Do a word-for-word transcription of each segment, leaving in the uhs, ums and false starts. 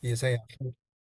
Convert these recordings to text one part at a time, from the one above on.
以赛亚书。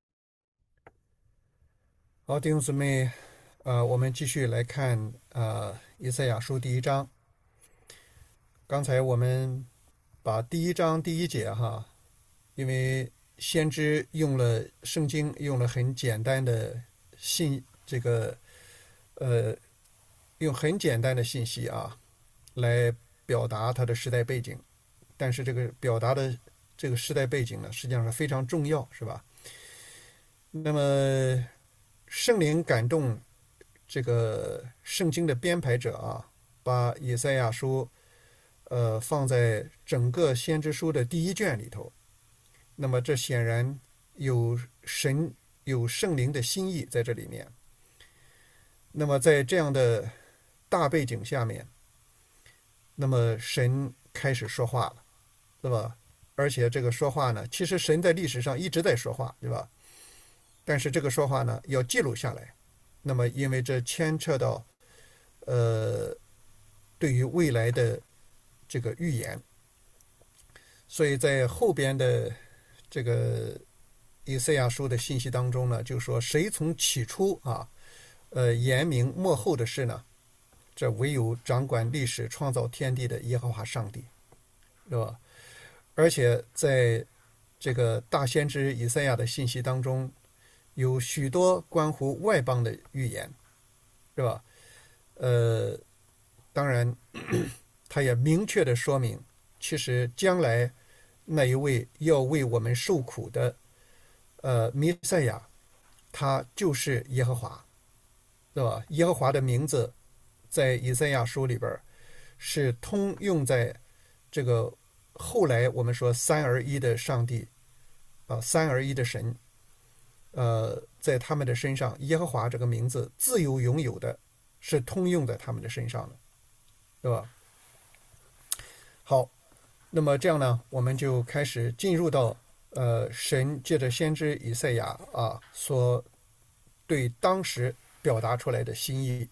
好，弟兄姊妹，呃，我们继续来看呃以赛亚书第一章。刚才我们把第一章第一节哈，因为先知用了圣经用了很简单的信，这个呃用很简单的信息啊来表达他的时代背景，但是这个表达的这个时代背景呢，实际上是非常重要，是吧？那么圣灵感动这个圣经的编排者啊，把以赛亚书呃放在整个先知书的第一卷里头。那么这显然有神有圣灵的心意在这里面。那么在这样的大背景下面，那么神开始说话了，对吧？而且这个说话呢，其实神在历史上一直在说话，对吧？但是这个说话呢，要记录下来。那么因为这牵扯到呃对于未来的这个预言，所以在后边的这个以赛亚书的信息当中呢，就说谁从起初啊，呃，言明幕后的事呢？这唯有掌管历史、创造天地的耶和华上帝，是吧？而且在这个大先知以赛亚的信息当中，有许多关乎外邦的预言，是吧？呃，当然，他也明确的说明，其实将来那一位要为我们受苦的，呃，弥赛亚，他就是耶和华，对吧？耶和华的名字在以赛亚书里边是通用在这个后来我们说三而一的上帝啊，三而一的神，呃，在他们的身上，耶和华这个名字自由拥有的，是通用在他们的身上的，对吧？好，那么这样呢，我们就开始进入到呃，神借着先知以赛亚啊所对当时表达出来的心意。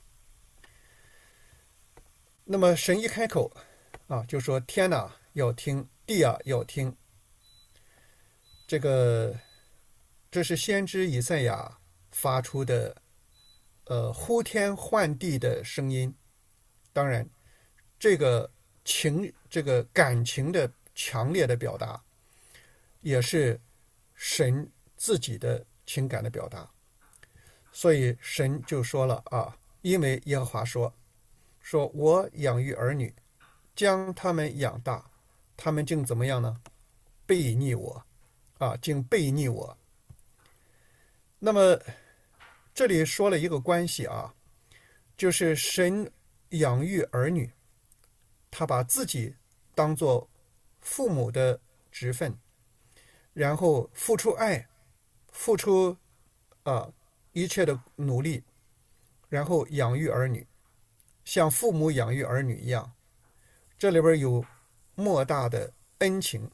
那么神一开口啊，就说天呐要听，地啊要听。这个这是先知以赛亚发出的呃呼天唤地的声音。当然，这个情这个感情的强烈的表达，也是神自己的情感的表达。所以神就说了啊，因为耶和华说说我养育儿女，将他们养大，他们竟怎么样呢？背逆我啊，竟背逆我。那么这里说了一个关系啊，就是神养育儿女，他把自己当做父母的职分，然后付出爱，付出啊一切的努力，然后养育儿女，像父母养育儿女一样。这里边有莫大的恩情。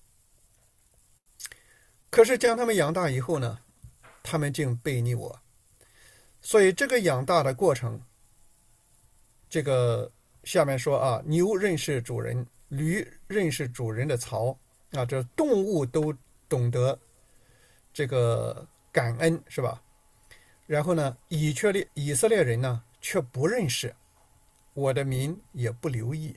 可是将他们养大以后呢，他们竟背逆我。所以这个养大的过程，这个下面说啊，牛认识主人，驴认识主人的槽啊，这动物都懂得这个感恩，是吧？然后呢，以色列以色列人呢却不认识，我的民也不留意。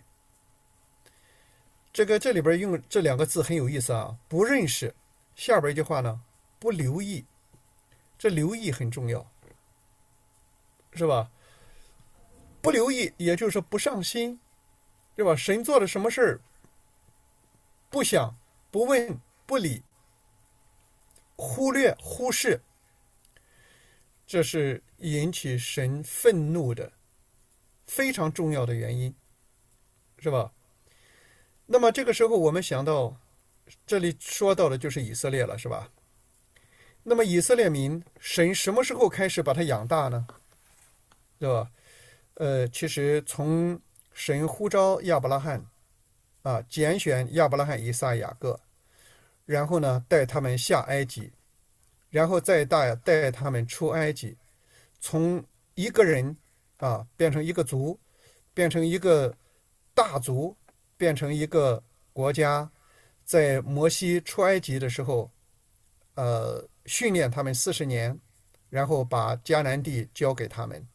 这个这里边用这两个字很有意思啊，不认识。下边一句话呢，不留意，这留意很重要，是吧？不留意，也就是说不上心，是吧？神做了什么事儿，不想、不问、不理，忽略、忽视，这是引起神愤怒的非常重要的原因，是吧？那么这个时候，我们想到，这里说到的就是以色列了，是吧？那么以色列民，神什么时候开始把他养大呢？对吧？呃，其实从神呼召亚伯拉罕啊，拣选亚伯拉罕、以撒、雅各，然后呢带他们下埃及，然后再带带他们出埃及，从一个人啊变成一个族，变成一个大族，变成一个国家。在摩西出埃及的时候， 呃训练他们四十年，然后把迦南地交给他们。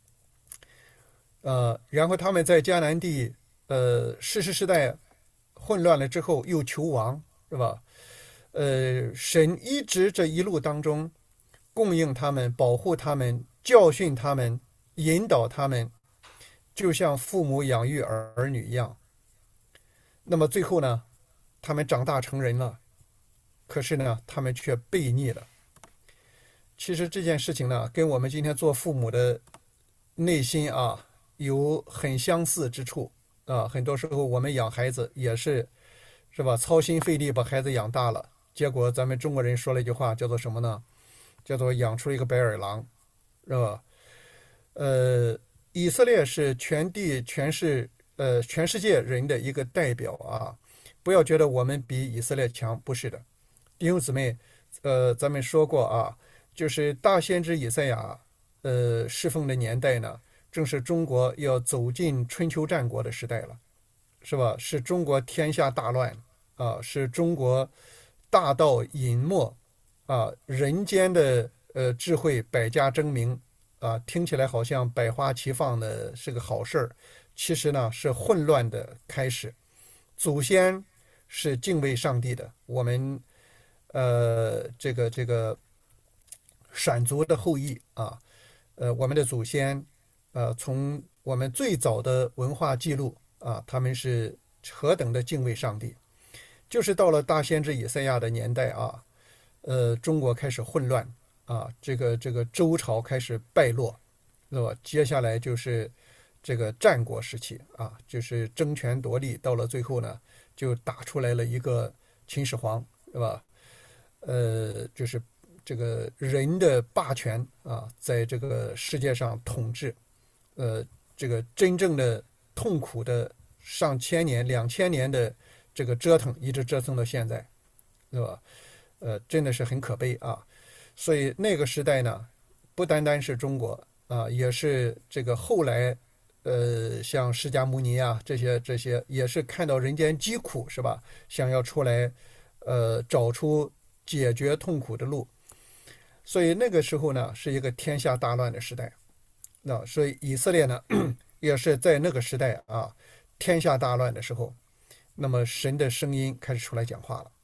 呃，然后他们在迦南地呃世世世代混乱了之后又求王，是吧？呃，神一直这一路当中供应他们、保护他们、教训他们、引导他们，就像父母养育儿女一样。那么最后呢，他们长大成人了，可是呢，他们却悖逆了。其实这件事情呢，跟我们今天做父母的内心啊有很相似之处啊。很多时候我们养孩子也是，是吧？操心费力把孩子养大了，结果咱们中国人说了一句话，叫做什么呢？叫做养出一个白眼狼，是吧？呃，以色列是全地全是呃全世界人的一个代表啊！不要觉得我们比以色列强，不是的，弟兄姊妹，呃，咱们说过啊，就是大先知以赛亚呃侍奉的年代呢，正是中国要走进春秋战国的时代了，是吧？是中国天下大乱啊，是中国大道隐没啊，人间的呃智慧百家争鸣啊，听起来好像百花齐放的是个好事儿，其实呢是混乱的开始。祖先是敬畏上帝的，我们呃这个这个闪族的后裔啊，呃我们的祖先呃从我们最早的文化记录啊，他们是何等的敬畏上帝。就是到了大先知以赛亚的年代啊，呃，中国开始混乱啊，这个这个周朝开始败落，是吧？接下来就是这个战国时期啊，就是争权夺利，到了最后呢，就打出来了一个秦始皇，是吧？呃，就是这个人的霸权啊，在这个世界上统治，呃，这个真正的痛苦的上千年、两千年的这个折腾，一直折腾到现在，对吧？呃，真的是很可悲啊。所以那个时代呢，不单单是中国啊，也是这个后来，呃，像释迦牟尼啊这些这些，也是看到人间疾苦，是吧？想要出来，呃，找出解决痛苦的路。所以那个时候呢，是一个天下大乱的时代。那所以以色列呢，也是在那个时代啊，天下大乱的时候，那么神的声音开始出来讲话了。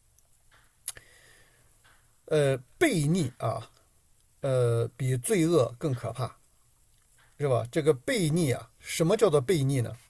呃，悖逆啊，呃，比罪恶更可怕，是吧？这个悖逆啊，什么叫做悖逆呢？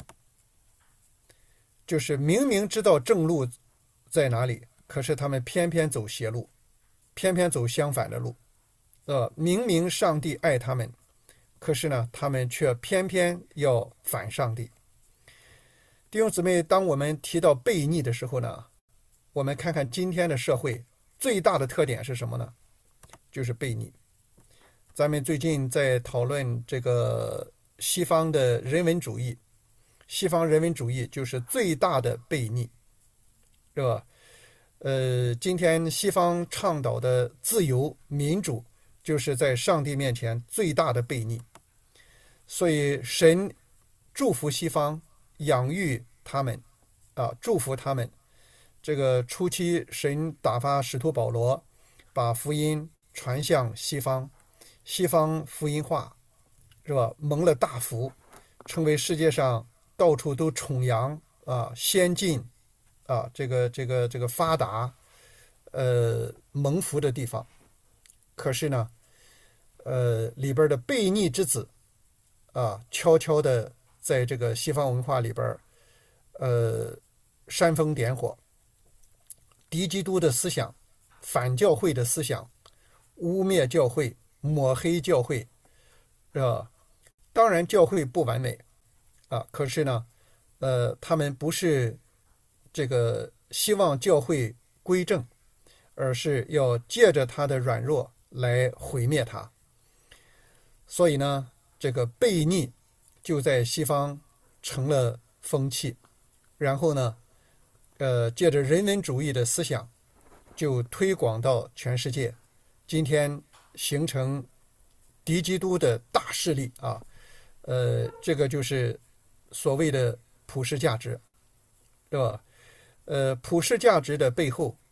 就是明明知道正路在哪里，可是他们偏偏走邪路，偏偏走相反的路。呃，明明上帝爱他们，可是呢，他们却偏偏要反上帝。弟兄姊妹，当我们提到悖逆的时候呢，我们看看今天的社会最大的特点是什么呢？就是悖逆。咱们最近在讨论这个西方的人文主义，西方人文主义就是最大的悖逆，是吧？呃，今天西方倡导的自由民主，就是在上帝面前最大的悖逆。所以神祝福西方，养育他们啊，祝福他们。这个初期神打发使徒保罗把福音传向西方，西方福音化，是吧？蒙了大福，成为世界上到处都崇洋啊、先进啊，这个这个这个发达，呃，蒙福的地方。可是呢，呃，里边的悖逆之子啊，悄悄的在这个西方文化里边，呃，煽风点火，敌基督的思想，反教会的思想，污蔑教会，抹黑教会，是吧？当然，教会不完美啊，可是呢，呃，他们不是这个希望教会归正，而是要借着他的软弱来毁灭他。所以呢，这个悖逆就在西方成了风气，然后呢，呃，借着人文主义的思想，就推广到全世界，今天形成敌基督的大势力啊，呃，这个就是所谓的普世价值，对吧？呃，普世价值的背后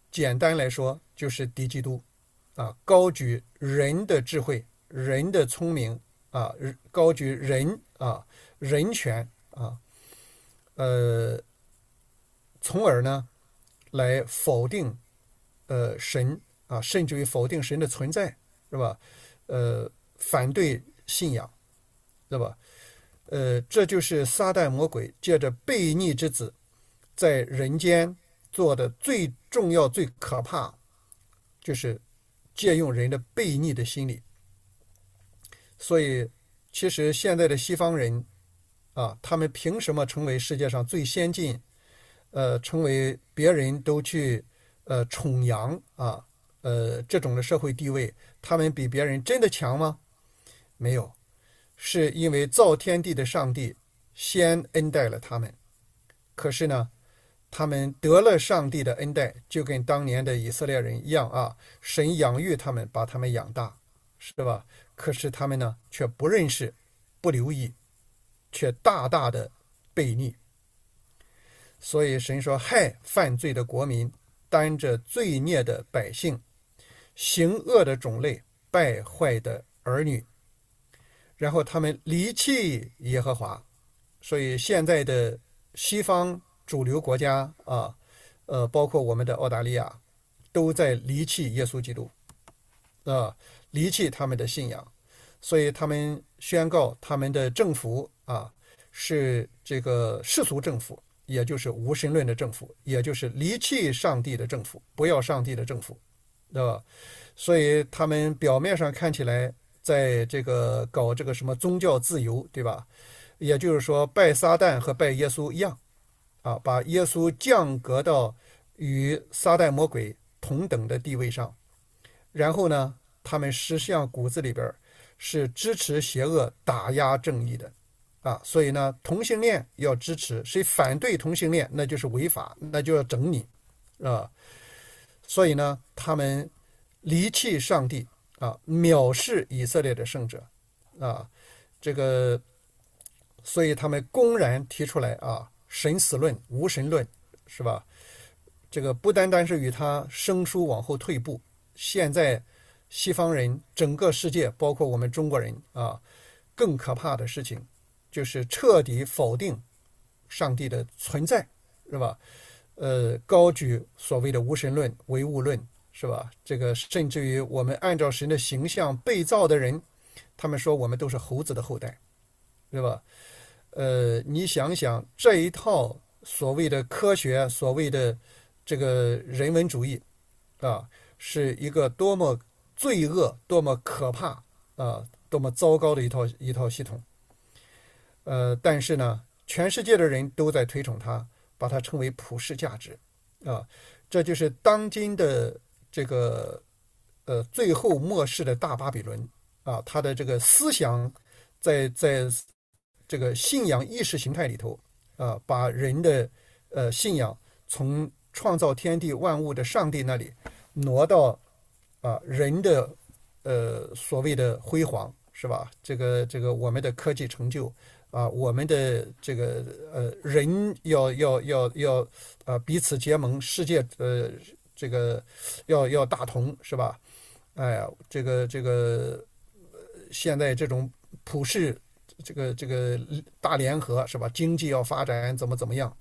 简单来说就是敌基督啊，高举人的智慧、人的聪明啊，高举人啊人权啊，呃，从而呢来否定呃神啊，甚至于否定神的存在，是吧？呃，反对信仰，是吧？呃，这就是撒旦魔鬼借着悖逆之子在人间做的最重要、最可怕，就是借用人的悖逆的心理。所以，其实现在的西方人啊，他们凭什么成为世界上最先进？呃，成为别人都去呃崇洋啊，呃这种的社会地位，他们比别人真的强吗？没有，是因为造天地的上帝先恩待了他们。可是呢，他们得了上帝的恩待，就跟当年的以色列人一样啊，神养育他们，把他们养大，是吧？可是他们呢，却不认识，不留意，却大大的悖逆。所以神说，害犯罪的国民，担着罪孽的百姓，行恶的种类，败坏的儿女。然后他们离弃耶和华。所以现在的西方主流国家啊，呃，包括我们的澳大利亚，都在离弃耶稣基督啊，离弃他们的信仰。所以他们宣告他们的政府啊是这个世俗政府，也就是无神论的政府，也就是离弃上帝的政府，不要上帝的政府，对吧？所以他们表面上看起来在这个搞这个什么宗教自由，对吧？也就是说拜撒旦和拜耶稣一样啊，把耶稣降格到与撒旦魔鬼同等的地位上。然后呢，他们实际上骨子里边是支持邪恶、打压正义的啊，所以呢，同性恋要支持，谁反对同性恋，那就是违法，那就要整你啊。所以呢，他们离弃上帝啊，藐视以色列的圣者啊，这个，所以他们公然提出来啊，神死论、无神论，是吧？这个不单单是与他生疏往后退步，现在西方人整个世界，包括我们中国人啊，更可怕的事情就是彻底否定上帝的存在，是吧？呃，高举所谓的无神论、唯物论，是吧？这个甚至于我们按照神的形象被造的人，他们说我们都是猴子的后代，是吧？呃，你想想这一套所谓的科学，所谓的这个人文主义啊，是一个多么罪恶、多么可怕啊，多么糟糕的一套一套系统。呃，但是呢，全世界的人都在推崇它，把它称为普世价值啊，这就是当今的这个呃最后末世的大巴比伦啊，它的这个思想在在这个信仰意识形态里头啊，把人的呃信仰从创造天地万物的上帝那里挪到啊人的呃所谓的辉煌，是吧？这个这个我们的科技成就啊，我们的这个呃人要要要要啊彼此结盟，世界呃这个要要大同，是吧？哎呀，这个这个现在这种普世这个这个大联合，是吧？经济要发展怎么怎么样？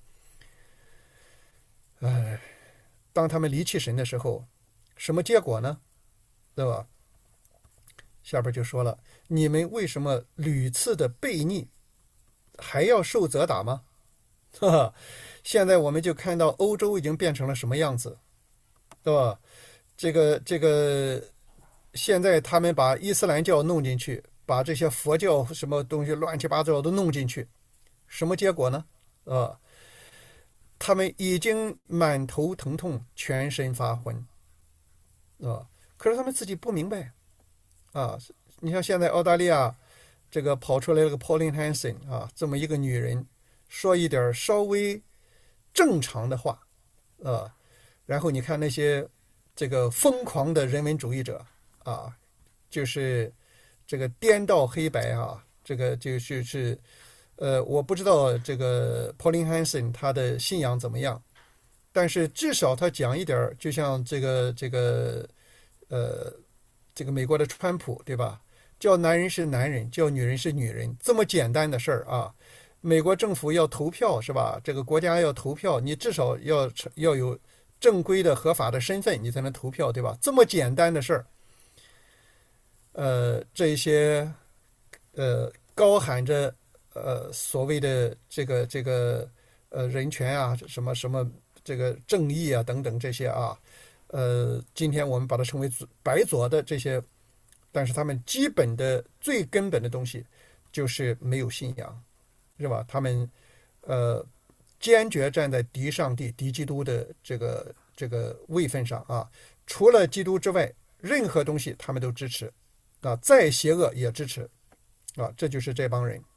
哎，当他们离弃神的时候，什么结果呢？对吧？下边就说了，你们为什么屡次的悖逆，还要受责打吗？哈哈，现在我们就看到欧洲已经变成了什么样子，对吧？这个这个，现在他们把伊斯兰教弄进去，把这些佛教什么东西乱七八糟都弄进去，什么结果呢？啊，他们已经满头疼痛，全身发昏，啊，可是他们自己不明白啊。你像现在澳大利亚这个跑出来了个 Pauline Hanson 啊，这么一个女人，说一点稍微正常的话，啊，然后你看那些这个疯狂的人文主义者啊，就是这个颠倒黑白啊，这个就是是呃，我不知道这个 Pauline Hanson 她的信仰怎么样， 但是至少他讲一点，就像这个这个呃这个美国的川普，对吧？叫男人是男人，叫女人是女人，这么简单的事儿啊。美国政府要投票是吧？这个国家要投票，你至少要要有正规的合法的身份，你才能投票，对吧？这么简单的事儿，呃，这些呃高喊着呃所谓的这个这个呃人权啊，什么什么这个正义啊等等这些啊，呃，今天我们把它称为白左的这些，但是他们基本的最根本的东西就是没有信仰。是吧？他们呃坚决站在敌上帝、敌基督的这个这个位分上啊，除了基督之外，任何东西他们都支持啊，再邪恶也支持啊，这就是这帮人。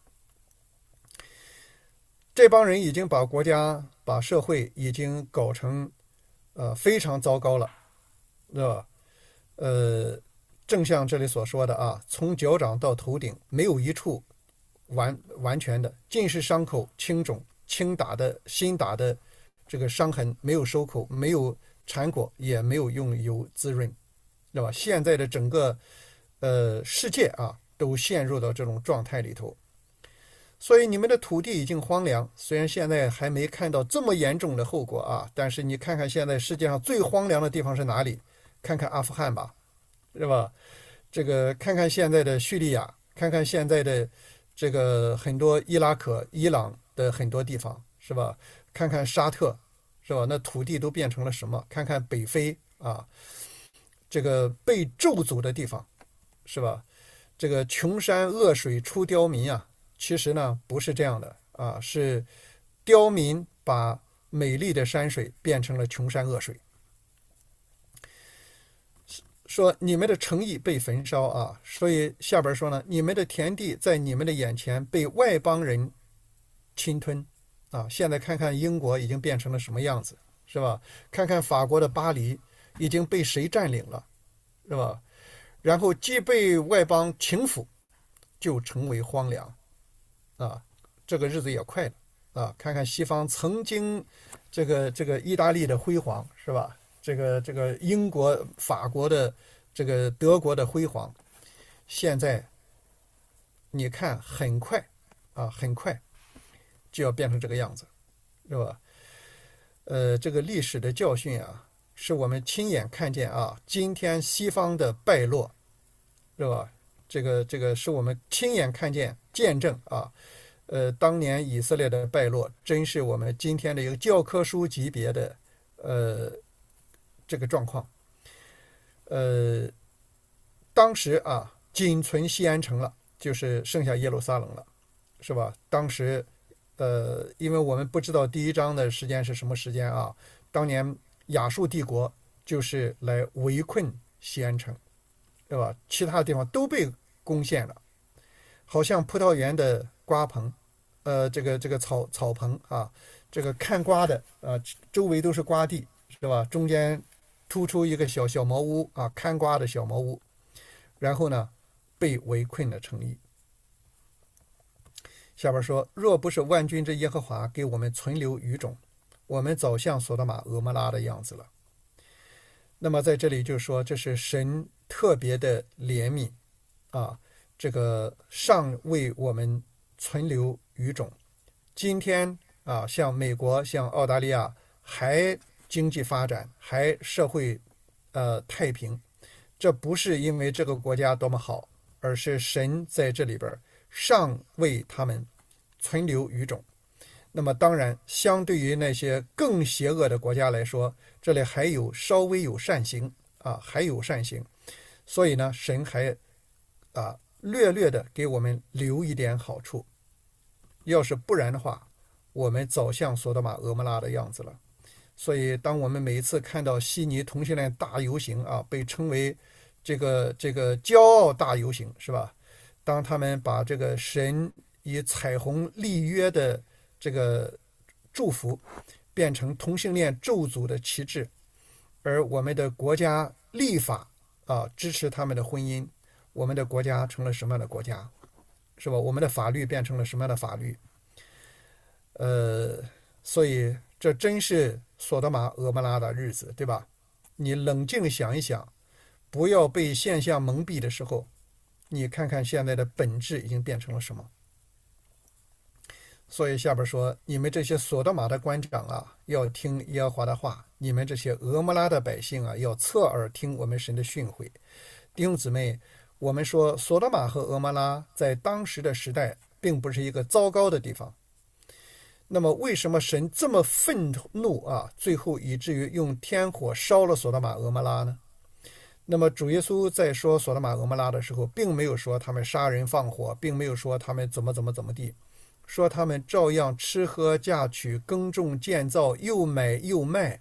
这帮人已经把国家、把社会已经搞成呃非常糟糕了，是吧？呃，正像这里所说的啊，从脚掌到头顶没有一处完完全的，尽是伤口、青肿、轻打的、新打的这个伤痕，没有收口，没有缠裹，也没有用油滋润，对吧？现在的整个呃世界啊，都陷入到这种状态里头。所以你们的土地已经荒凉，虽然现在还没看到这么严重的后果啊，但是你看看现在世界上最荒凉的地方是哪里？看看阿富汗吧，是吧？这个看看现在的叙利亚，看看现在的这个很多伊拉克、伊朗的很多地方，是吧？看看沙特，是吧？那土地都变成了什么？看看北非啊，这个被咒诅的地方，是吧？这个穷山恶水出刁民啊，其实呢不是这样的啊，是刁民把美丽的山水变成了穷山恶水。说你们的诚意被焚烧啊，所以下边说呢，你们的田地在你们的眼前被外邦人侵吞啊。现在看看英国已经变成了什么样子，是吧？看看法国的巴黎已经被谁占领了，是吧？然后既被外邦侵抚，就成为荒凉啊。这个日子也快了啊！看看西方曾经这个这个意大利的辉煌，是吧？这个这个英国、法国的这个德国的辉煌，现在你看很快啊，很快就要变成这个样子，是吧？呃，这个历史的教训啊，是我们亲眼看见啊，今天西方的败落，是吧？这个这个是我们亲眼看见、见证啊。呃，当年以色列的败落，真是我们今天的一个教科书级别的呃。这个状况，呃，当时啊，仅存西安城了，就是剩下耶路撒冷了，是吧？当时，呃，因为我们不知道第一章的时间是什么时间啊，当年亚述帝国就是来围困西安城，对吧？其他地方都被攻陷了，好像葡萄园的瓜棚，呃，这个这个草草棚啊，这个看瓜的啊，周围都是瓜地，是吧？中间突出一个小小茅屋啊，看瓜的小茅屋，然后呢，被围困的城邑。下边说，若不是万军之耶和华给我们存留余种，我们早像索多玛、俄摩拉的样子了。那么在这里就说，这是神特别的怜悯啊，这个尚为我们存留余种。今天啊，像美国、像澳大利亚还经济发展，还社会呃太平，这不是因为这个国家多么好，而是神在这里边尚为他们存留余种。那么当然，相对于那些更邪恶的国家来说，这里还有稍微有善行啊，还有善行，所以呢，神还啊略略的给我们留一点好处。要是不然的话，我们早像索多玛、俄摩拉的样子了。所以，当我们每一次看到悉尼同性恋大游行啊，被称为这个这个骄傲大游行，是吧？当他们把这个神以彩虹立约的这个祝福变成同性恋咒诅的旗帜，而我们的国家立法啊支持他们的婚姻，我们的国家成了什么样的国家？是吧？我们的法律变成了什么样的法律？呃，所以这真是索多玛、俄摩拉的日子，对吧？你冷静想一想，不要被现象蒙蔽的时候，你看看现在的本质已经变成了什么。所以下边说，你们这些索多玛的官长啊，要听耶和华的话；你们这些俄摩拉的百姓啊，要侧耳听我们神的训诲。弟兄姊妹，我们说索多玛和俄摩拉在当时的时代并不是一个糟糕的地方。那么为什么神这么愤怒啊，最后以至于用天火烧了索多玛、俄摩拉呢？那么主耶稣在说索多玛、俄摩拉的时候，并没有说他们杀人放火，并没有说他们怎么怎么怎么地，说他们照样吃喝嫁娶、耕种建造，又买又卖。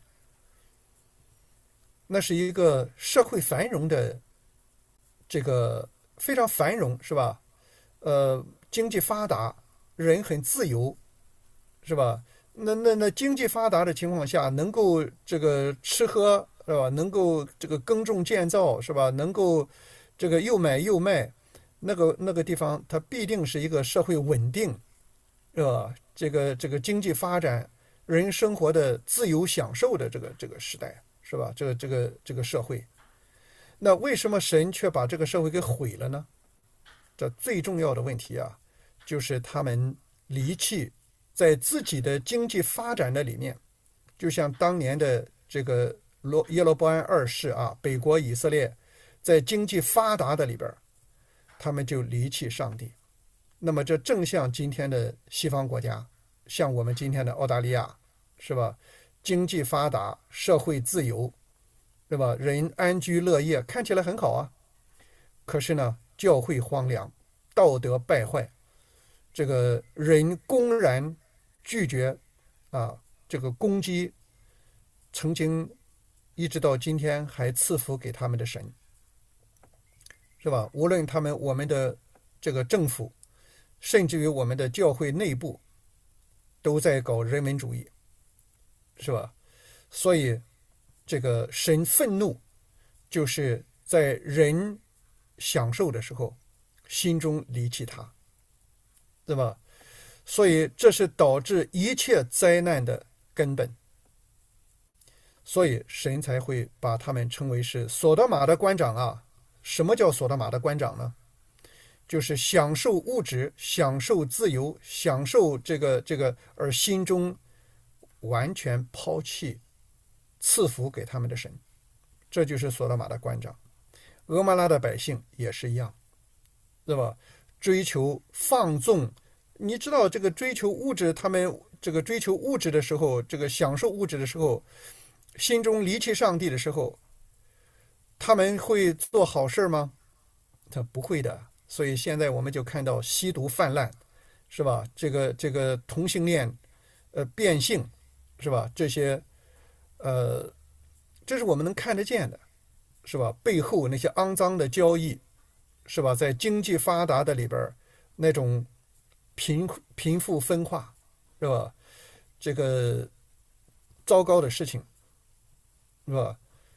那是一个社会繁荣的这个非常繁荣，是吧？呃，经济发达，人很自由，是吧？那那那经济发达的情况下，能够这个吃喝，是吧？能够这个耕种建造，是吧？能够这个又买又卖，那个那个地方，它必定是一个社会稳定，是吧？这个这个经济发展，人生活的自由享受的这个这个时代，是吧？这个这个这个社会，那为什么神却把这个社会给毁了呢？这最重要的问题啊，就是他们离弃在自己的经济发展的里面，就像当年的这个罗耶罗波安二世啊，北国以色列在经济发达的里边，他们就离弃上帝。那么这正像今天的西方国家，像我们今天的澳大利亚，是吧？经济发达，社会自由，对吧？人安居乐业，看起来很好啊。可是呢，教会荒凉，道德败坏，这个人公然拒绝啊，这个攻击曾经一直到今天还赐福给他们的神，是吧？无论他们我们的这个政府，甚至于我们的教会内部，都在搞人文主义，是吧？所以这个神愤怒，就是在人享受的时候，心中离弃他，对吧？所以这是导致一切灾难的根本。所以神才会把他们称为是索多玛的官长啊。什么叫索多玛的官长呢？就是享受物质、享受自由、享受这个这个，而心中完全抛弃赐福给他们的神，这就是索多玛的官长。俄摩拉的百姓也是一样，对吧？追求放纵，你知道这个追求物质，他们这个追求物质的时候，这个享受物质的时候，心中离弃上帝的时候，他们会做好事吗？他不会的。所以现在我们就看到吸毒泛滥，是吧？这个这个同性恋，呃，变性，是吧？这些，呃，这是我们能看得见的，是吧？背后那些肮脏的交易，是吧？在经济发达的里边，那种贫贫富分化，是吧？这个糟糕的事情，是吧？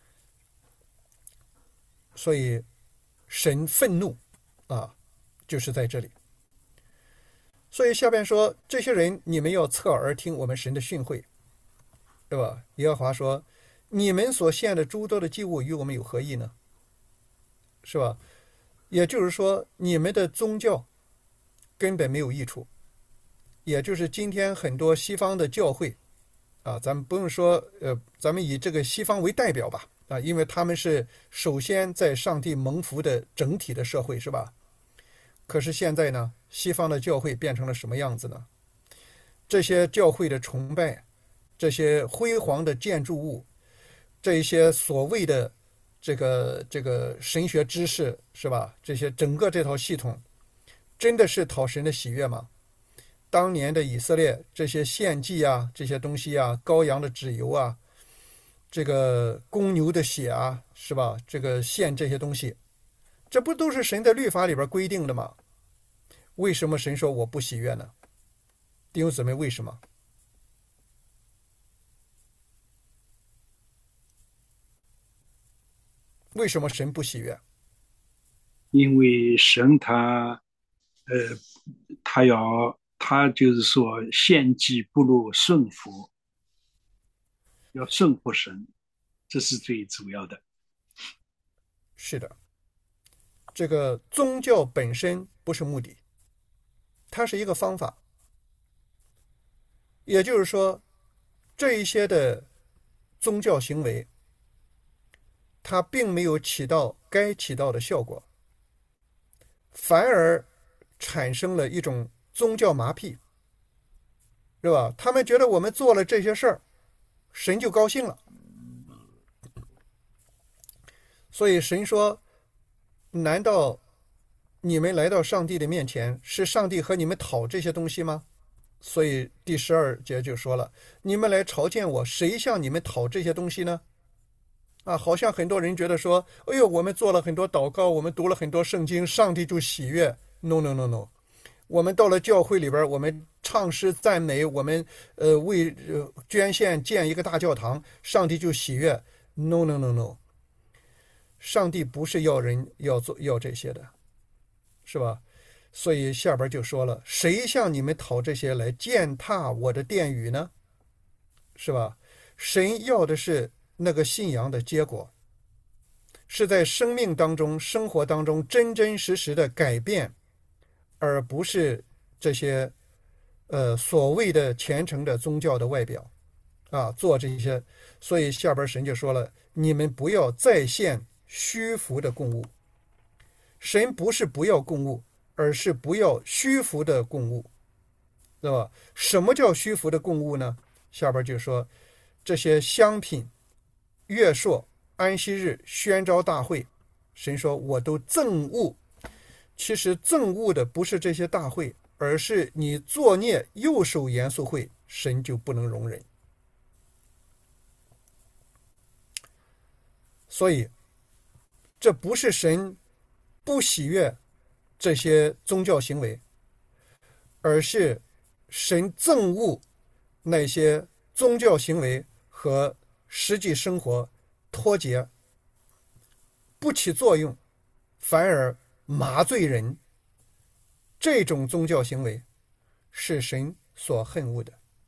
所以神愤怒啊，就是在这里。所以下边说，这些人你们要侧耳听我们神的训诲，对吧？耶和华说，你们所献的诸多的祭物与我们有何异呢？是吧？也就是说，你们的宗教根本没有益处。也就是今天很多西方的教会啊，咱们不用说，呃，咱们以这个西方为代表吧，啊，因为他们是首先在上帝蒙福的整体的社会，是吧？可是现在呢，西方的教会变成了什么样子呢？这些教会的崇拜，这些辉煌的建筑物，这一些所谓的这个这个神学知识，是吧？这些整个这套系统，真的是讨神的喜悦吗？当年的以色列这些献祭啊，这些东西啊，羔羊的脂油啊，这个公牛的血啊，是吧？这个献这些东西，这不都是神的律法里边规定的吗？为什么神说我不喜悦呢？弟兄姊妹，为什么？为什么神不喜悦？ 因为神他，呃，他要他就是说献祭不如顺服。 要顺服神，这是最主要的。 是的，这个宗教本身不是目的，它是一个方法。也就是说，这一些的宗教行为，它并没有起到该起到的效果，反而产生了一种宗教麻痹，是吧？他们觉得我们做了这些事儿，神就高兴了。所以神说，难道你们来到上帝的面前，是上帝和你们讨这些东西吗？所以第十二节就说了，你们来朝见我，谁向你们讨这些东西呢？啊，好像很多人觉得说，哎呦，我们做了很多祷告，我们读了很多圣经，上帝就喜悦。No no no no， 我们到了教会里边，我们唱诗赞美，我们呃为、呃、捐献建一个大教堂，上帝就喜悦。No no no no， 上帝不是要人要做要这些的，是吧？所以下边就说了，谁向你们讨这些来践踏我的殿宇呢？是吧？神要的是那个信仰的结果，是在生命当中、生活当中真真实实的改变，而不是这些呃所谓的虔诚的宗教的外表啊，做这些。所以下边神就说了，你们不要再献虚浮的供物。神不是不要供物，而是不要虚浮的供物，对吧？什么叫虚浮的供物呢？下边就说，这些香品、月朔、安息日、宣召大会，神说我都憎恶。其实憎恶的不是这些大会，而是你作孽又守严肃会，神就不能容忍。所以这不是神不喜悦这些宗教行为，而是神憎恶那些宗教行为和实际生活脱节、不起作用，反而麻醉人。这种宗教行为是神所恨恶的。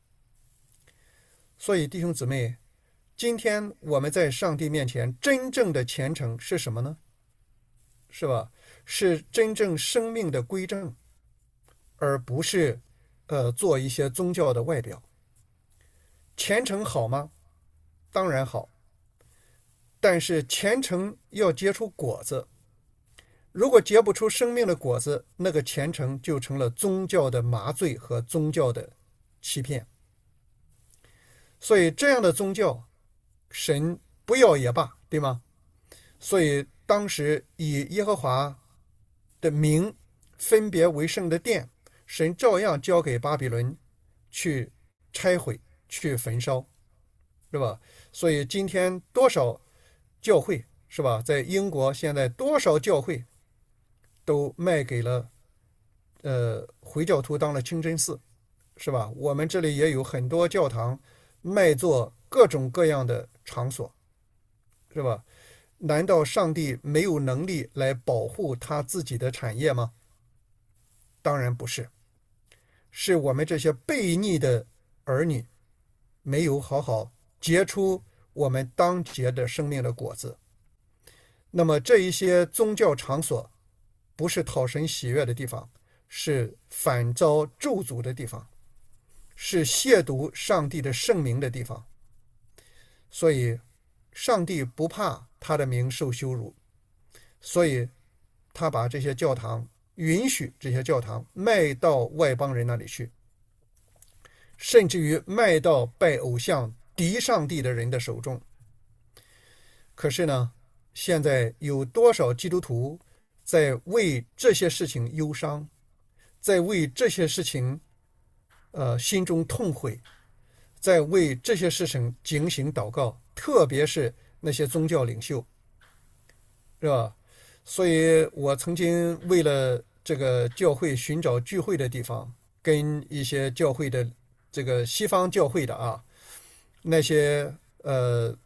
所以弟兄姊妹，今天我们在上帝面前真正的虔诚是什么呢？是吧？是真正生命的归正，而不是呃做一些宗教的外表。虔诚好吗？当然好，但是虔诚要结出果子。如果结不出生命的果子，那个虔诚就成了宗教的麻醉和宗教的欺骗。所以这样的宗教，神不要也罢，对吗？所以当时以耶和华的名分别为圣的殿，神照样交给巴比伦去拆毁、去焚烧，是吧？所以今天多少教会，是吧？在英国现在多少教会都卖给了呃回教徒当了清真寺，是吧？我们这里也有很多教堂卖作各种各样的场所，是吧？难道上帝没有能力来保护他自己的产业吗？当然不是，是我们这些悖逆的儿女没有好好结出我们当结的生命的果子。那么这一些宗教场所不是讨神喜悦的地方，是反遭咒诅的地方，是亵渎上帝的圣名的地方。所以上帝不怕他的名受羞辱，所以他把这些教堂，允许这些教堂卖到外邦人那里去，甚至于卖到拜偶像、敌上帝的人的手中。可是呢，现在有多少基督徒在为这些事情忧伤，在为这些事情呃心中痛悔，在为这些事情警醒祷告，特别是那些宗教领袖，是吧？所以我曾经为了这个教会寻找聚会的地方，跟一些教会的这个西方教会的啊，那些呃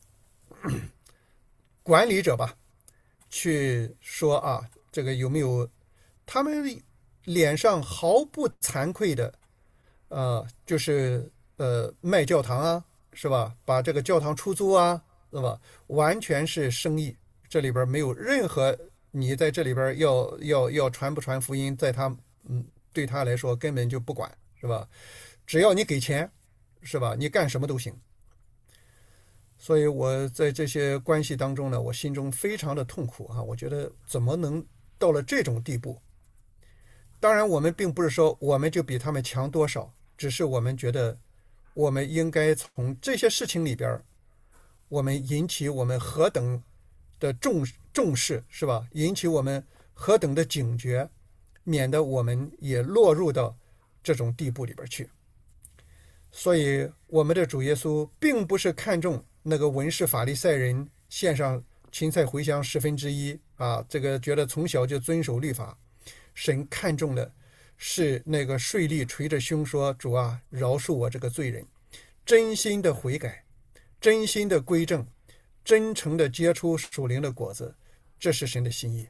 管理者吧，去说啊，这个有没有他们脸上毫不惭愧的，呃，就是呃卖教堂啊， 是吧？把这个教堂出租啊，是吧？完全是生意，这里边没有任何你在这里边要要要传不传福音，在他嗯对他来说根本就不管，是吧？只要你给钱，是吧？你干什么都行。所以我在这些关系当中呢，我心中非常的痛苦啊！我觉得怎么能到了这种地步？当然，我们并不是说我们就比他们强多少，只是我们觉得我们应该从这些事情里边，我们引起我们何等的重重视，是吧？引起我们何等的警觉，免得我们也落入到这种地步里边去。所以，我们的主耶稣并不是看重那个文士法利赛人献上芹菜茴香十分之一啊，这个觉得从小就遵守律法。神看重的是那个税吏捶着胸说：“主啊，饶恕我这个罪人。”真心的悔改，真心的归正，真诚的结出属灵的果子，这是神的心意。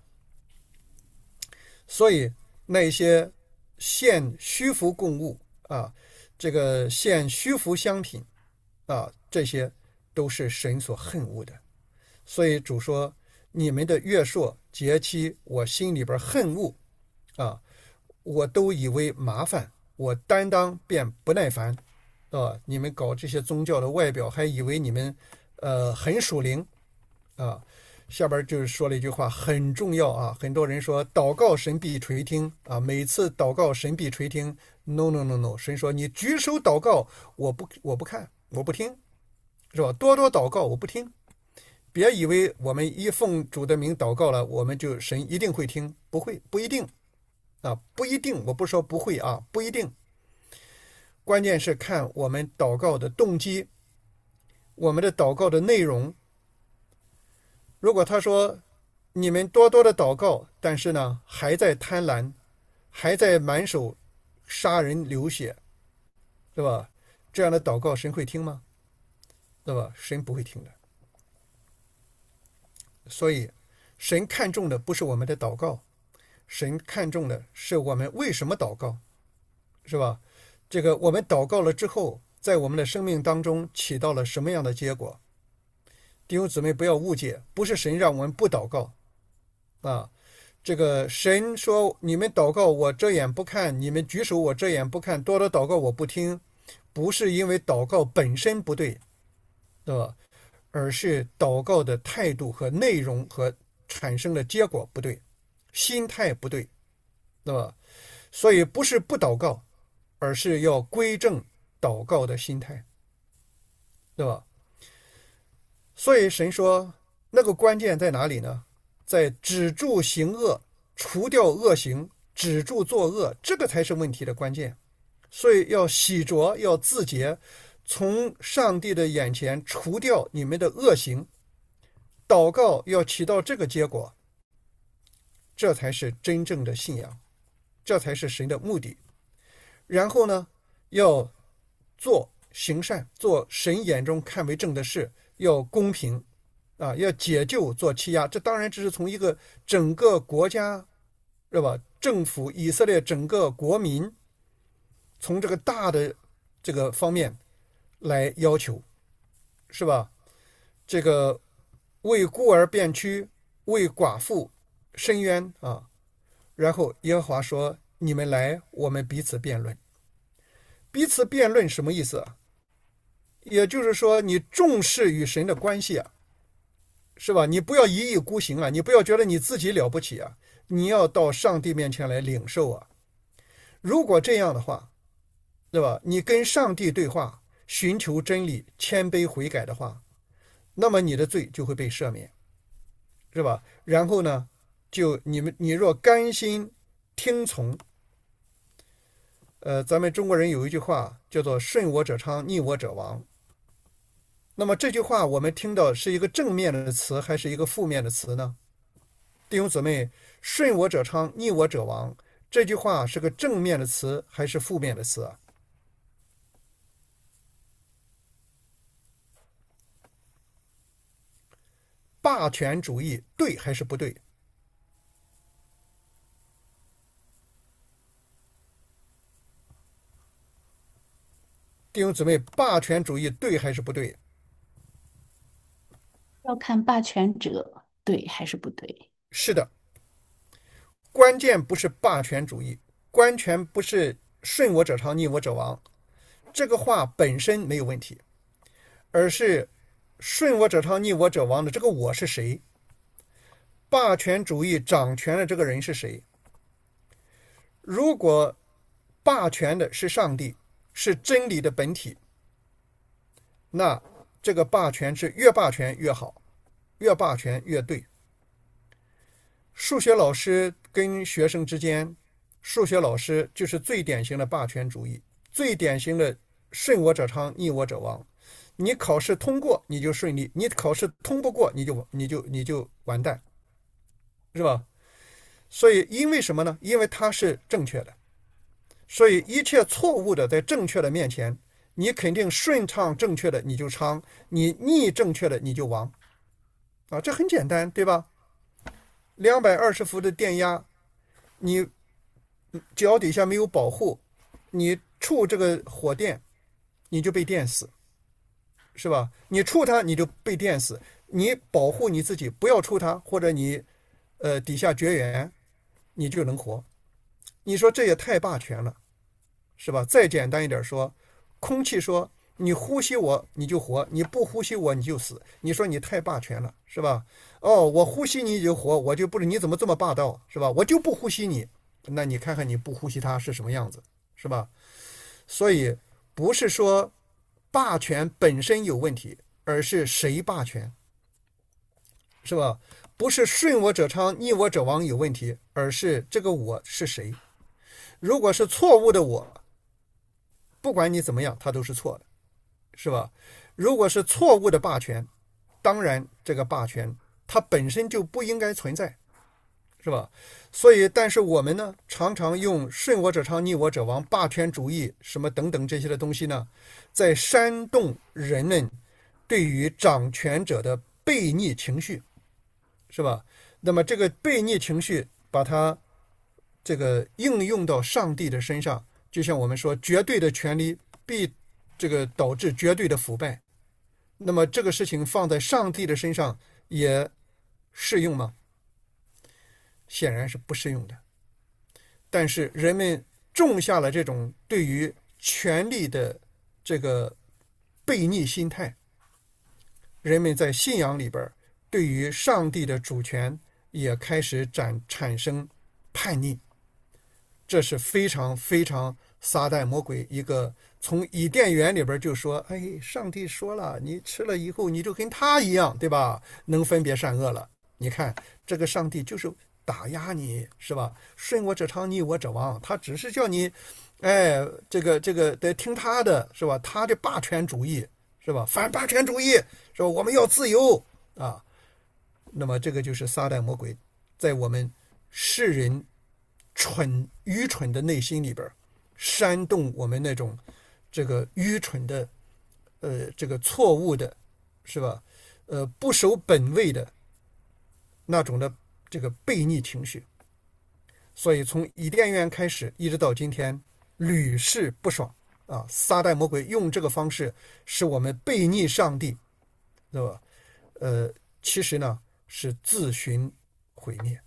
所以那些献虚浮供物啊，这个献虚浮香品啊，这些都是神所恨恶的。所以主说：“你们的月朔节期，我心里边恨恶啊，我都以为麻烦，我担当便不耐烦。”啊，你们搞这些宗教的外表，还以为你们呃很属灵啊。下边就是说了一句话很重要啊，很多人说祷告神必垂听啊，每次祷告神必垂听。No no no no， 神说你举手祷告，我不我不看，我不听，是吧？多多祷告，我不听。别以为我们一奉主的名祷告了，我们就神一定会听，不会，不一定啊，不一定。我不说不会啊，不一定。关键是看我们祷告的动机，我们的祷告的内容。如果他说你们多多的祷告，但是呢还在贪婪，还在满手杀人流血，对吧？这样的祷告神会听吗？对吧？神不会听的。所以神看重的不是我们的祷告，神看重的是我们为什么祷告，是吧？这个我们祷告了之后，在我们的生命当中起到了什么样的结果？弟兄姊妹不要误解，不是神让我们不祷告啊。这个神说你们祷告我遮眼不看，你们举手我遮眼不看，多多祷告我不听，不是因为祷告本身不对，对吧？而是祷告的态度和内容和产生的结果不对，心态不对，对吧？所以不是不祷告，而是要归正祷告的心态，对吧？所以神说那个关键在哪里呢？在止住行恶，除掉恶行，止住作恶，这个才是问题的关键。所以要洗濯，要自洁，从上帝的眼前除掉你们的恶行。祷告要起到这个结果，这才是真正的信仰，这才是神的目的。然后呢，要做行善，做神眼中看为正的事，要公平啊，要解救，做欺压。这当然只是从一个整个国家，是吧？政府以色列整个国民，从这个大的这个方面来要求，是吧？这个为孤儿辩屈，为寡妇伸冤啊。然后耶和华说：“你们来，我们彼此辩论。”彼此辩论什么意思啊？也就是说，你重视与神的关系啊，是吧？你不要一意孤行啊，你不要觉得你自己了不起啊，你要到上帝面前来领受啊。如果这样的话，对吧？你跟上帝对话，寻求真理，谦卑悔改的话，那么你的罪就会被赦免，是吧？然后呢，就你们你若甘心听从，呃，咱们中国人有一句话叫做顺我者昌，逆我者亡。那么这句话我们听到是一个正面的词还是一个负面的词呢？弟兄姊妹，顺我者昌，逆我者亡，这句话是个正面的词还是负面的词啊？霸权主义对还是不对？ 弟兄姊妹，霸权主义对还是不对？ 要看霸权者对还是不对。 是的，关键不是霸权主义，关键不是顺我者昌，逆我者亡，这个话本身没有问题，而是顺我者昌，逆我者亡的这个我是谁？霸权主义掌权的这个人是谁？如果霸权的是上帝，是真理的本体，那这个霸权是越霸权越好，越霸权越对。数学老师跟学生之间，数学老师就是最典型的霸权主义，最典型的顺我者昌，逆我者亡。你考试通过你就顺利，你考试通不过你就你就你就完蛋，是吧？所以因为什么呢？因为它是正确的，所以一切错误的在正确的面前，你肯定顺畅正确的你就昌，你逆正确的你就亡啊，这很简单，对吧？两百二十伏的电压，你脚底下没有保护，你触这个火电，你就被电死，是吧？你触它，你就被电死。你保护你自己，不要触它，或者你呃底下绝缘，你就能活。你说这也太霸权了，是吧？再简单一点说，空气说你呼吸我你就活，你不呼吸我你就死。你说你太霸权了，是吧？哦，我呼吸你就活，我就不是，你怎么这么霸道，是吧？我就不呼吸你，那你看看你不呼吸它是什么样子，是吧？所以不是说霸权本身有问题，而是谁霸权，是吧？不是顺我者昌，逆我者亡有问题，而是这个我是谁。如果是错误的我，不管你怎么样，它都是错的，是吧？如果是错误的霸权，当然这个霸权它本身就不应该存在，是吧？所以但是我们呢，常常用顺我者昌，逆我者亡，霸权主义什么等等这些的东西呢，在煽动人们对于掌权者的悖逆情绪，是吧？那么这个悖逆情绪把它这个应用到上帝的身上，就像我们说绝对的权利必这个导致绝对的腐败，那么这个事情放在上帝的身上也适用吗？显然是不适用的。但是人们种下了这种对于权力的这个悖逆心态，人们在信仰里边对于上帝的主权也开始产产生叛逆，这是非常非常撒旦魔鬼一个从伊甸园里边就说，哎，上帝说了，你吃了以后你就跟他一样，对吧？能分别善恶了。你看这个上帝就是打压你，是吧？顺我者昌，逆我者亡，他只是叫你哎这个这个得听他的，是吧？他的霸权主义，是吧？反霸权主义，是吧？我们要自由啊。那么这个就是撒旦魔鬼在我们世人蠢愚蠢的内心里边煽动我们那种这个愚蠢的呃这个错误的，是吧？呃不守本位的那种的这个悖逆情绪。所以从伊甸园开始一直到今天屡试不爽啊！撒旦魔鬼用这个方式使我们悖逆上帝，对吧？呃，其实呢是自寻毁灭。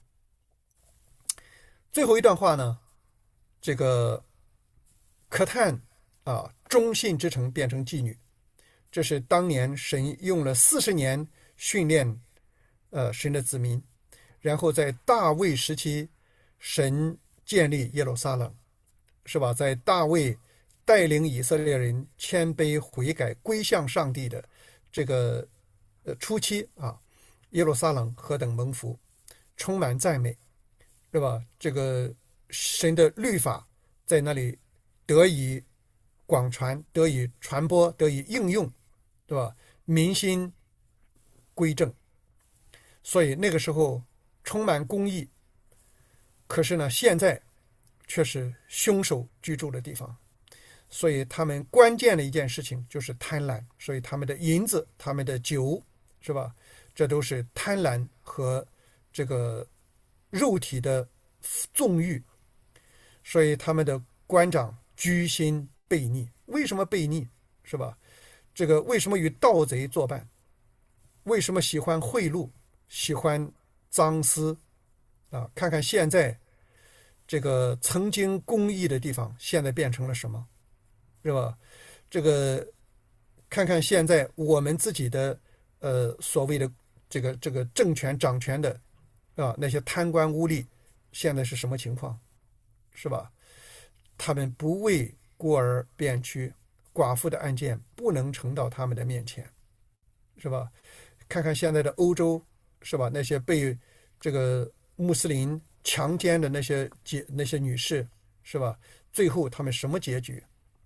最后一段话呢，这个可叹啊，忠信之城变成妓女，这是当年神用了四十年训练呃神的子民，然后在大卫时期，神建立耶路撒冷，是吧？在大卫带领以色列人谦卑悔改归向上帝的这个呃初期啊，耶路撒冷何等蒙福，充满赞美，是吧？这个神的律法在那里得以广传，得以传播，得以应用，对吧？民心归正，所以那个时候充满公义。可是呢，现在却是凶手居住的地方，所以他们关键的一件事情就是贪婪，所以他们的银子，他们的酒，是吧？这都是贪婪和这个肉体的纵欲，所以他们的官长居心悖逆。为什么悖逆？是吧？这个为什么与盗贼作伴？为什么喜欢贿赂，喜欢赃私啊？看看现在这个曾经公义的地方，现在变成了什么，是吧？这个看看现在我们自己的呃所谓的这个这个政权掌权的啊那些贪官污吏，现在是什么情况，是吧？他们不为孤儿变屈，寡妇的案件不能呈到他们的面前，是吧？看看现在的欧洲，是吧？那些被这个穆斯林强奸的那些那些女士，是吧？最后他们什么结局？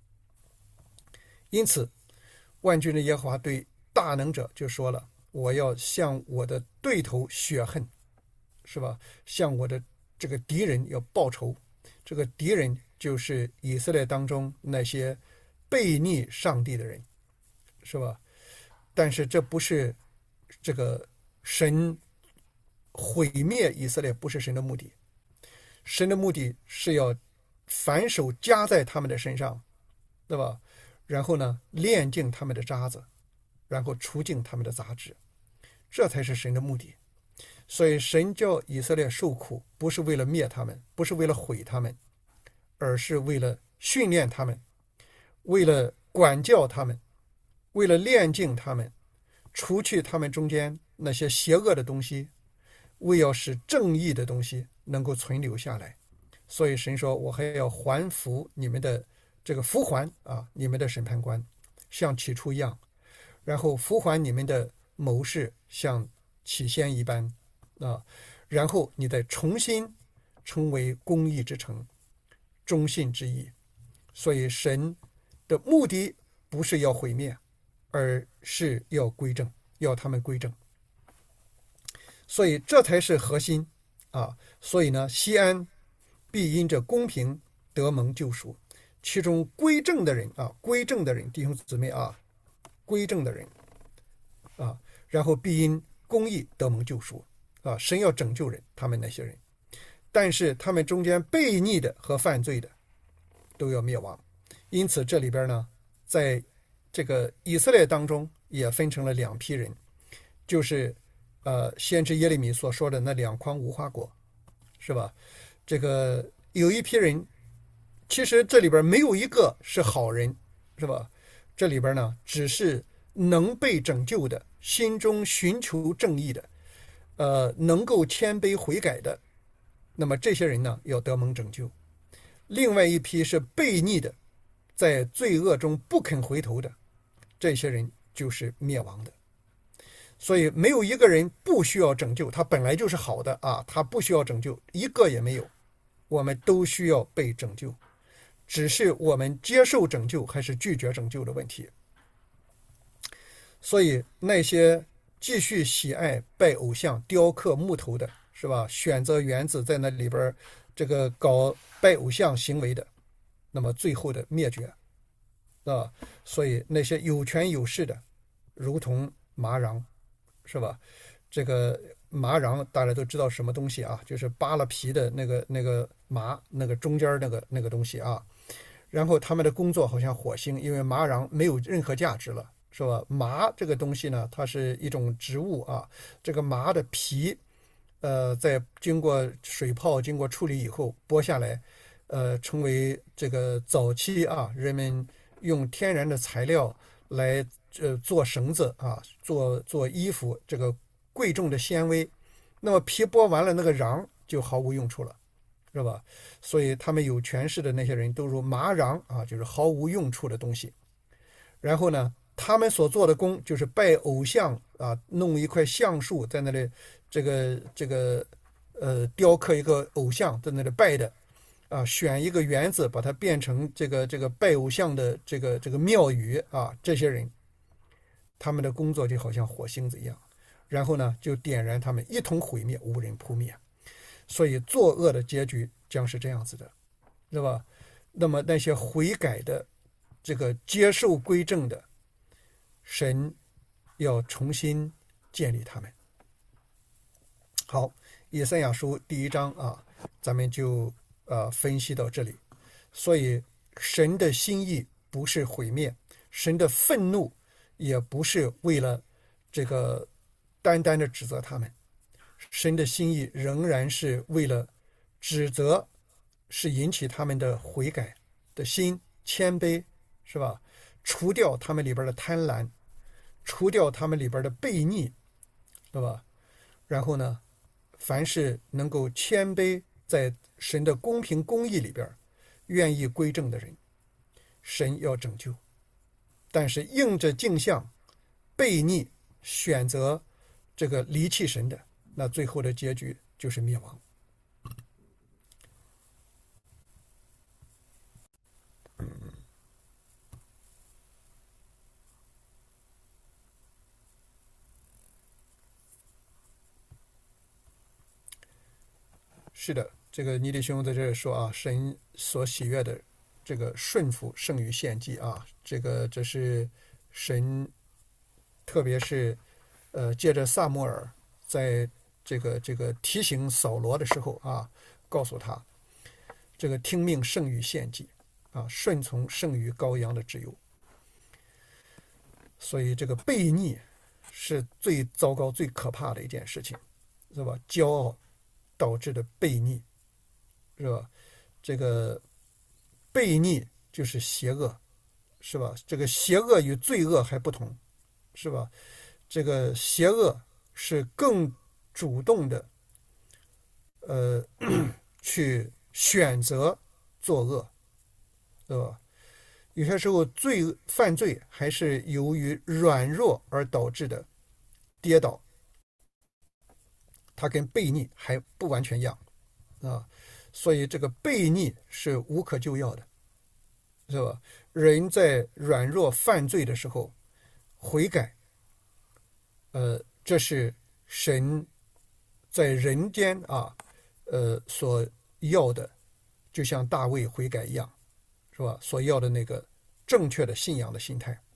因此，万军的耶和华对大能者就说了：“我要向我的对头血恨，是吧？向我的这个敌人要报仇。这个敌人就是以色列当中那些悖逆上帝的人，是吧？但是这不是这个神毁灭以色列，不是神的目的。神的目的是要反手加在他们的身上，对吧？然后呢，炼净他们的渣子，然后除净他们的杂质，这才是神的目的。所以神叫以色列受苦，不是为了灭他们，不是为了毁他们，而是为了训练他们，为了管教他们，为了炼净他们，除去他们中间那些邪恶的东西，为要使正义的东西能够存留下来。所以神说，我还要还服你们的这个服还啊，你们的审判官像起初一样，然后服还你们的谋士像起先一般啊，然后你再重新成为公义之城，忠信之义。所以神的目的不是要毁灭，而是要归正，要他们归正。所以这才是核心啊！所以呢，西安必因着公平得蒙救赎，其中归正的人啊，归正的人，弟兄姊妹啊，归正的人啊，然后必因公义得蒙救赎啊，神要拯救人，他们那些人，但是他们中间悖逆的和犯罪的都要灭亡。因此这里边呢，在这个以色列当中也分成了两批人，就是呃，先知耶利米所说的那两筐无花果，是吧？这个有一批人，其实这里边没有一个是好人，是吧？这里边呢，只是能被拯救的，心中寻求正义的，呃，能够谦卑悔改的，那么这些人呢，要得蒙拯救。另外一批是悖逆的，在罪恶中不肯回头的，这些人就是灭亡的。所以没有一个人不需要拯救，他本来就是好的啊，他不需要拯救，一个也没有。我们都需要被拯救，只是我们接受拯救还是拒绝拯救的问题。所以那些继续喜爱拜偶像、雕刻木头的，是吧？选择园子在那里边这个搞拜偶像行为的，那么最后的灭绝啊！所以那些有权有势的，如同麻瓤，是吧？这个麻瓤大家都知道什么东西啊？就是扒了皮的那个那个麻，那个中间那个那个东西啊。然后他们的工作好像火星，因为麻瓤没有任何价值了，是吧？麻这个东西呢，它是一种植物啊。这个麻的皮，呃，在经过水泡、经过处理以后剥下来，呃，成为这个早期啊人们用天然的材料来呃做绳子啊，做做衣服，这个贵重的纤维。那么皮剥完了，那个瓤就毫无用处了，是吧？所以他们有权势的那些人都说麻瓤啊，就是毫无用处的东西。然后呢，他们所做的工就是拜偶像啊，弄一块橡树在那里，这个这个呃雕刻一个偶像在那里拜的。啊，选一个园子，把它变成这个这个拜偶像的这个这个庙宇啊，这些人，他们的工作就好像火星子一样，然后呢，就点燃他们，一同毁灭，无人扑灭。所以作恶的结局将是这样子的，对吧？那么那些悔改的，这个接受归正的，神要重新建立他们。好，以赛亚书第一章啊，咱们就。呃，分析到这里，所以神的心意不是毁灭，神的愤怒也不是为了这个单单的指责他们，神的心意仍然是为了指责，是引起他们的悔改的心，谦卑，是吧？除掉他们里边的贪婪，除掉他们里边的悖逆，对吧？然后呢，凡是能够谦卑在神的公平公义里边愿意归正的人，神要拯救。但是硬着镜像悖逆选择这个离弃神的，那最后的结局就是灭亡。是的，这个尼弟兄在这里说啊，神所喜悦的这个顺服胜于献祭啊，这个这是神，特别是呃借着撒母耳在这个这个提醒扫罗的时候啊，告诉他这个听命胜于献祭啊，顺从胜于羔羊的脂油。所以这个悖逆是最糟糕最可怕的一件事情，是吧？骄傲导致的悖逆，是吧？这个悖逆就是邪恶，是吧？这个邪恶与罪恶还不同，是吧？这个邪恶是更主动的，呃，去选择作恶，对吧？有些时候罪犯罪还是由于软弱而导致的跌倒，它跟悖逆还不完全一样啊，所以这个悖逆是无可救药的，是吧？人在软弱犯罪的时候悔改，呃，这是神在人间啊，呃所要的，就像大卫悔改一样，是吧？所要的那个正确的信仰的心态。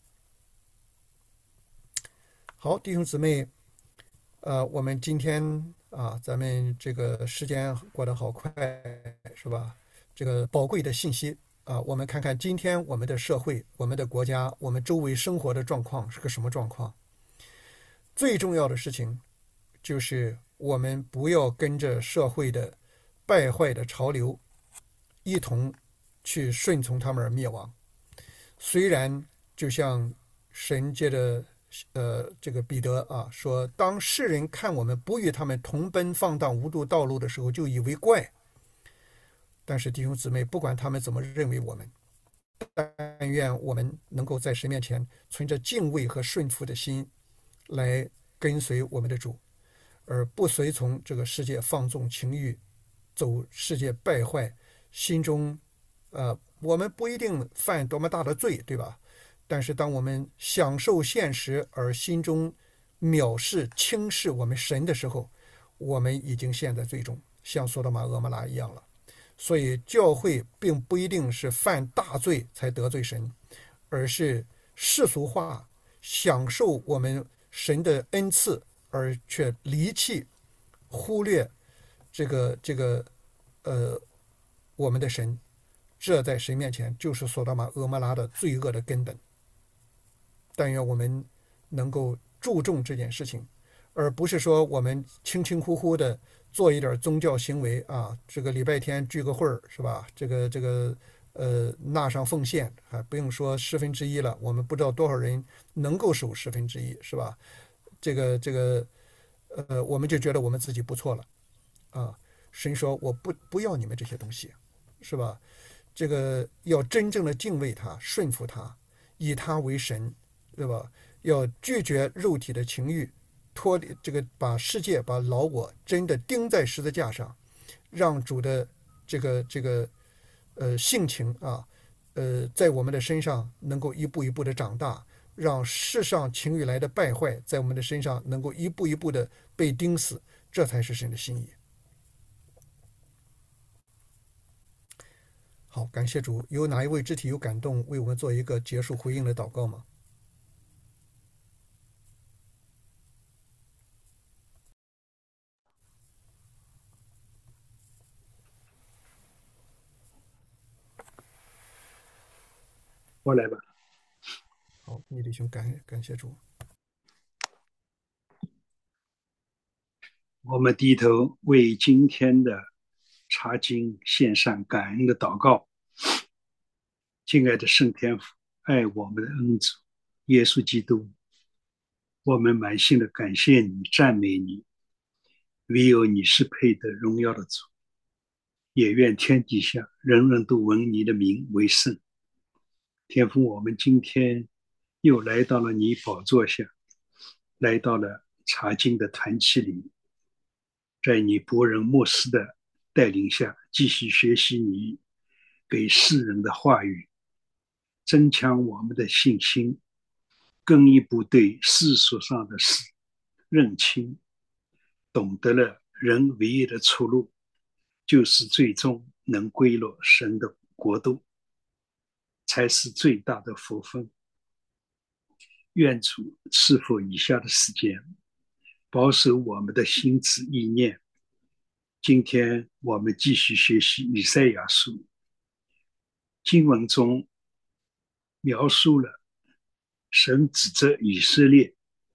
好，弟兄姊妹，呃，我们今天啊，咱们这个时间过得好快，是吧？这个宝贵的信息啊，我们看看今天我们的社会、我们的国家、我们周围生活的状况是个什么状况。最重要的事情就是我们不要跟着社会的败坏的潮流一同去顺从他们而灭亡。虽然就像神借着呃这个彼得啊说，当世人看我们不与他们同奔放荡无度道路的时候，就以为怪。但是弟兄姊妹，不管他们怎么认为我们，但愿我们能够在神面前存着敬畏和顺服的心来跟随我们的主，而不随从这个世界放纵情欲，走世界败坏，心中呃我们不一定犯多么大的罪，对吧？但是当我们享受现实而心中藐视轻视我们神的时候，我们已经陷在罪中，像索多玛蛾摩拉一样了。所以教会并不一定是犯大罪才得罪神，而是世俗化，享受我们神的恩赐而却离弃忽略这个这个呃我们的神，这在神面前就是索多玛蛾摩拉的罪恶的根本。但愿我们能够注重这件事情，而不是说我们轻轻呼呼的做一点宗教行为啊，这个礼拜天聚个会儿是吧？这个这个呃纳上奉献，还不用说十分之一了，我们不知道多少人能够守十分之一，是吧？这个这个呃，我们就觉得我们自己不错了啊。神说我不不要你们这些东西，是吧？这个要真正的敬畏他，顺服他，以他为神，对吧？要拒绝肉体的情欲，脱离这个把世界把老我真的钉在十字架上，让主的这个这个呃性情啊，呃在我们的身上能够一步一步的长大，让世上情欲来的败坏在我们的身上能够一步一步的被钉死，这才是神的心意。好，感谢主。有哪一位肢体有感动，为我们做一个结束回应的祷告吗？ 我来吧。 好，你弟兄感感谢主。 我们低头为今天的查经献上感恩的祷告。敬爱的圣天父，爱我们的恩主耶稣基督，我们满心的感谢你，赞美你，唯有你是配得荣耀的主。也愿天底下人人都闻你的名为圣。天父，我们今天又来到了你宝座下，来到了查经的团契里，在你仆人牧师的带领下，继续学习你给世人的话语，增强我们的信心，更一步对世俗上的事认清，懂得了人唯一的出路，就是最终能归落神的国度，才是最大的福分。愿主赐福以下的时间，保守我们的心智意念。今天我们继续学习以赛亚书，经文中描述了神指责以色列，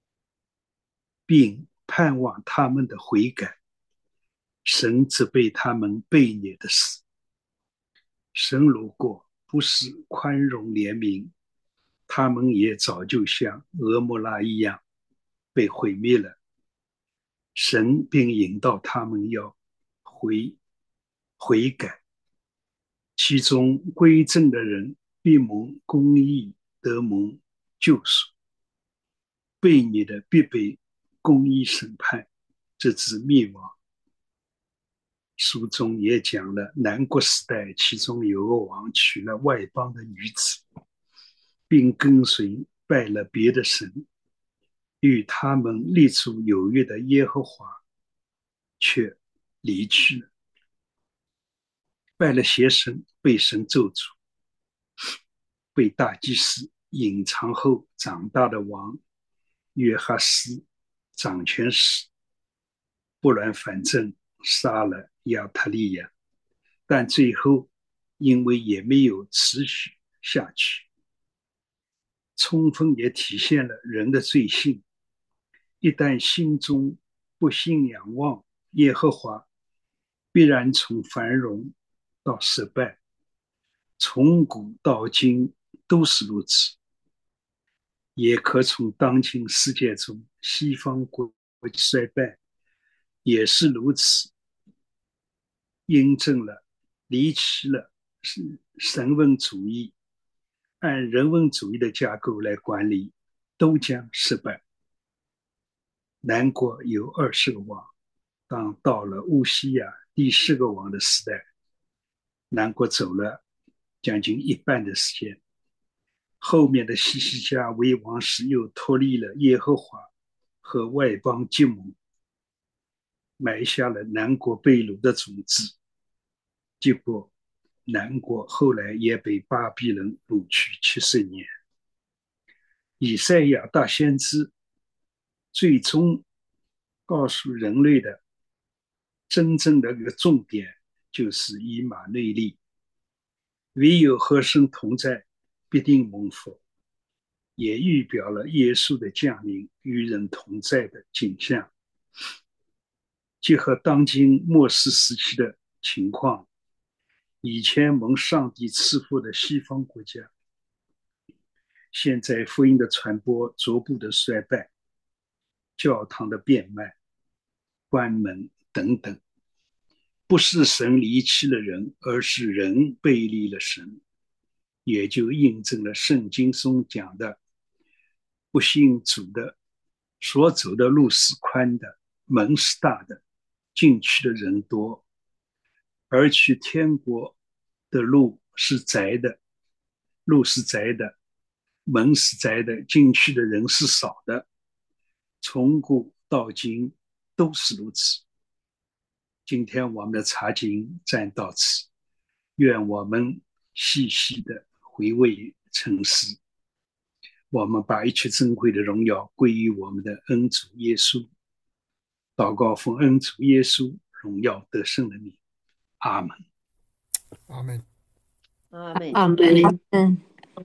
并盼望他们的悔改，神责备他们悖逆的事。神如果不是宽容怜悯，他们也早就像俄摩拉一样被毁灭了。神并引导他们要悔悔改，其中归正的人必蒙公义，得蒙救赎；悖逆的必被公义审判，直至灭亡。书中也讲了南国时代，其中有个王娶了外邦的女子，并跟随拜了别的神，与他们立出有约的耶和华却离去了，拜了邪神，被神咒诅，被大祭司隐藏后长大的王约哈斯掌权时，不然反正杀了亚他利亚，但最后因为也没有持续下去，充分也体现了人的罪性。一旦心中不信仰望耶和华，必然从繁荣到失败，从古到今都是如此。也可从当今世界中西方国家衰败也是如此，印证了离弃了神文主义，按人文主义的架构来管理，都将失败。南国有二十个王，当到了乌西亚第四个王的时代，南国走了将近一半的时间。后面的西西家为王时又脱离了耶和华和外邦结盟，埋下了南国被掳的种子。结果南国后来也被巴比伦掳去七十年。以赛亚大先知最终告诉人类的真正的一个重点，就是以马内利，唯有和神同在，必定蒙福，也预表了耶稣的降临与人同在的景象。结合当今末世时期的情况，以前蒙上帝赐福的西方国家，现在福音的传播逐步的衰败，教堂的变卖、关门等等，不是神离弃了人，而是人背离了神，也就印证了圣经中讲的，不信主的所走的路是宽的，门是大的，进去的人多，而去天国的路是窄的，路是窄的，门是窄的，进去的人是少的，从古到今都是如此。今天我们的查经暂到此，愿我们细细的回味沉思，我们把一切珍贵的荣耀归于我们的恩主耶稣。祷告奉恩主耶稣荣耀得胜的名，阿门。 阿门。 阿门。 阿门。 嗯。